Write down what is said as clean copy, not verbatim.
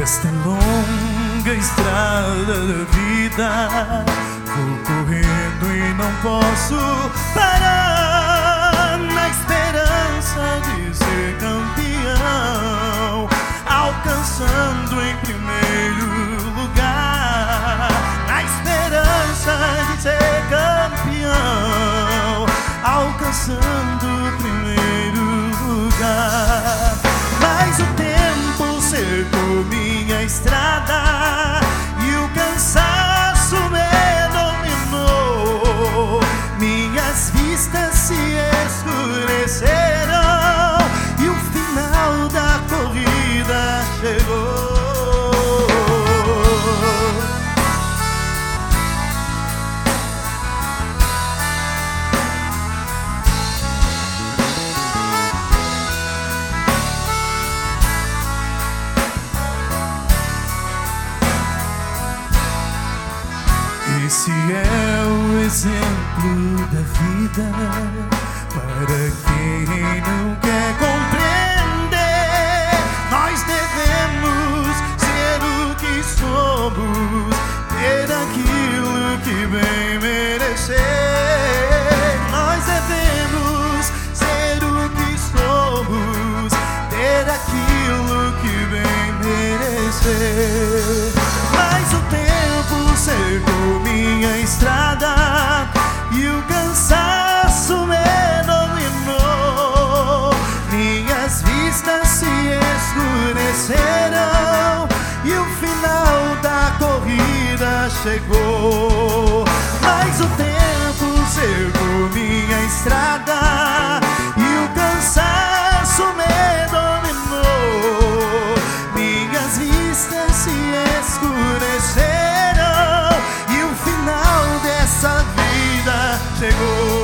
Esta longa estrada da vida vou correndo e não posso parar, na esperança de ser campeão, alcançando em primeiro lugar, na esperança de ser campeão, alcançando o primeiro lugar. Mas o tempo cercou minha estrada e o cansaço me dominou. Minhas vistas se escureceram e o final da corrida chegou. Esse é o exemplo da vida para quem não quer compreender. Nós devemos ser o que somos, ter aquilo que bem merecer. Nós devemos ser o que somos, ter aquilo que bem merecer. Mas o tempo cercou minha estrada e o cansaço me dominou. Minhas vistas se escureceram e o final da corrida chegou. Mas o tempo cercou minha estrada e o cansaço me dominou. Minhas vistas se escureceram e o final dessa vida chegou.